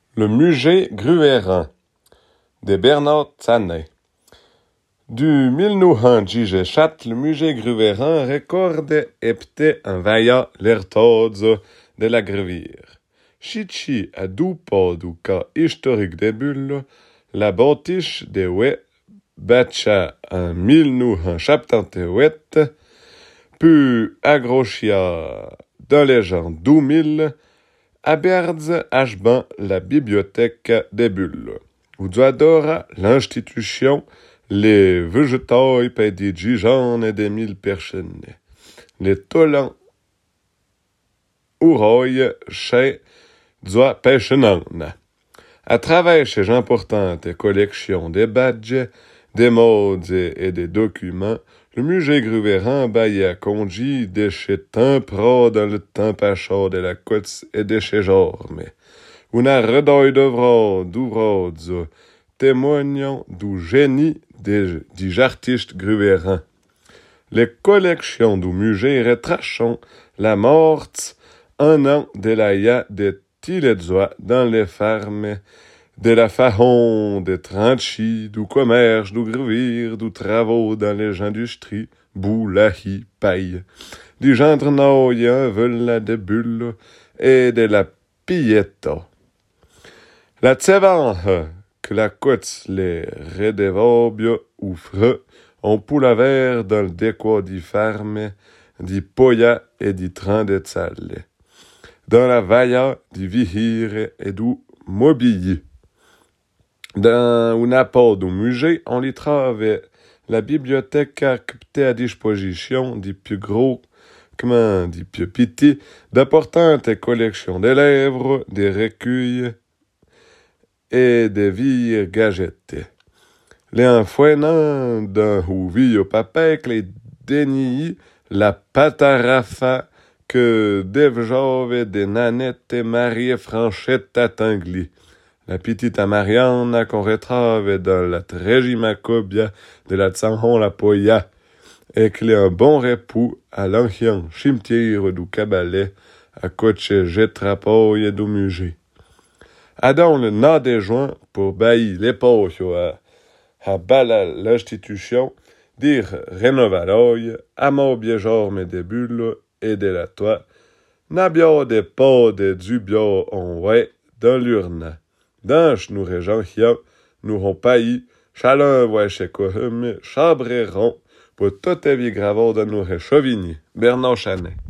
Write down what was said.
Le musée Gruverin de Bernard Tsanet. Du 1917, le musée Gruverin recorde epte un vaia l'ertozo de la grevir. Chichi a dupo du ca historique de bulle, la bâtiche de we batcha en 1978, pu agrochia de légende 2000, a Berz Ashban la bibliothèque des bulles. Où adora l'institution les végétaux des gijan et des 1000 personnes. Les tolans ouroy chez doit pêchenan. À travers ces importantes collections de badges, des modes et des documents, le musée Gruverin bailla congi de chez temps pro dans le temps pachard de la côte et de chez Jorme. Una redoi d'ouvrods témoignant du génie des artistes Gruverin. Les collections du musée retrachent la mort un an de la ya de Tiletzoa dans les fermes de la façon de tranchi, du commerce, du grevir, du travaux dans les industries, boulahi, paille, du gendre noya, vela de bulle et de la pieta. La tsevan, que la côte les redevobio ou freux, on poula vert dans le décor di ferme, di poya et di train de salle. Dans la vailla di vihire et du mobilier. Dans una part du musée, on y trouve la bibliothèque captée à disposition des plus gros, des plus petits, d'importantes collections de lèvres, des recueils et des vieilles gadgets. Les enfouennants d'un ouvi au papek, les dénii, la patarafa que devjove des nanettes et Marie Franchette Tingli. La petite Marianne qu'on retrouve dans la Trégimakobia de la Tsanhon la Poya, et qu'il est un bon repos à l'ancien cimetière du Cabalet, à côté Jetrapoy du musée. Adam le na des joints pour bailler les poches à bala l'institution, dire rénovaloy, à mobie jorme des bulles et de la toit, n'abio des pots de dubio en ouais dans l'urne. Dans nous régions, nous ont pailli, chalin ouais chez Cohum, chabreron, pour toute vie graveur de nous Chauvigny, Bernard Chanet.